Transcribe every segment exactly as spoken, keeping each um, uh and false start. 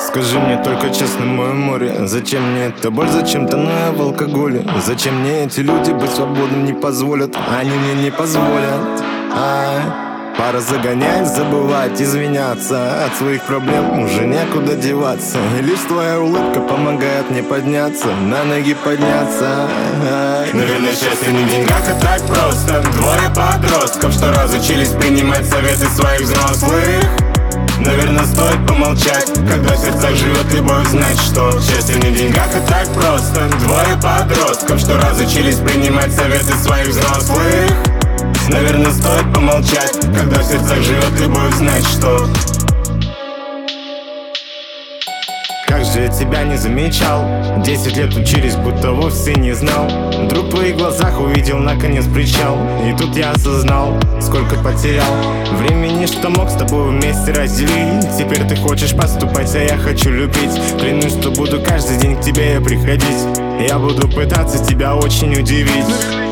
Скажи мне только честно, мое море, зачем мне эта боль, зачем тону я в алкоголе? Зачем мне эти люди быть свободным не позволят? Они мне не позволят. А, пора загонять, забывать, извиняться. От своих проблем уже некуда деваться. И лишь твоя улыбка помогает мне подняться, на ноги подняться. А, наверное, счастье не в деньгах, а так просто. Двое подростков, что разучились принимать советы своих взрослых. Наверное, стоит помолчать, когда в сердцах живет любовь, знать, что счастье не в деньгах, а так просто. Двое подростков, что разучились принимать советы своих взрослых. Наверное, стоит помолчать, когда в сердцах живет любовь, знать, что как же я тебя не замечал. Десять лет учились, будто вовсе не знал. Вдруг в твоих глазах увидел наконец причал. И тут я осознал, сколько потерял времени, что мог с тобой вместе разделить. Теперь ты хочешь поступать, а я хочу любить. Клянусь, что буду каждый день к тебе я приходить. Я буду пытаться тебя очень удивить.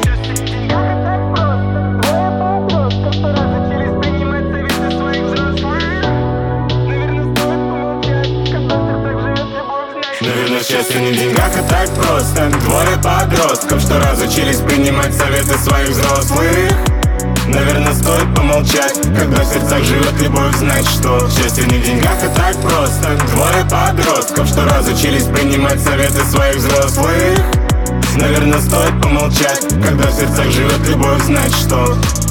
Наверное, счастье не в деньгах, а так просто. Двое подростков, что разучились принимать советы своих взрослых. Наверное, стоит помолчать, когда в сердцах живет любовь, знать, что счастье не в деньгах, а так просто. Двое подростков, что разучились принимать советы своих взрослых. Наверное, стоит помолчать, когда в сердцах живет любовь, знать, что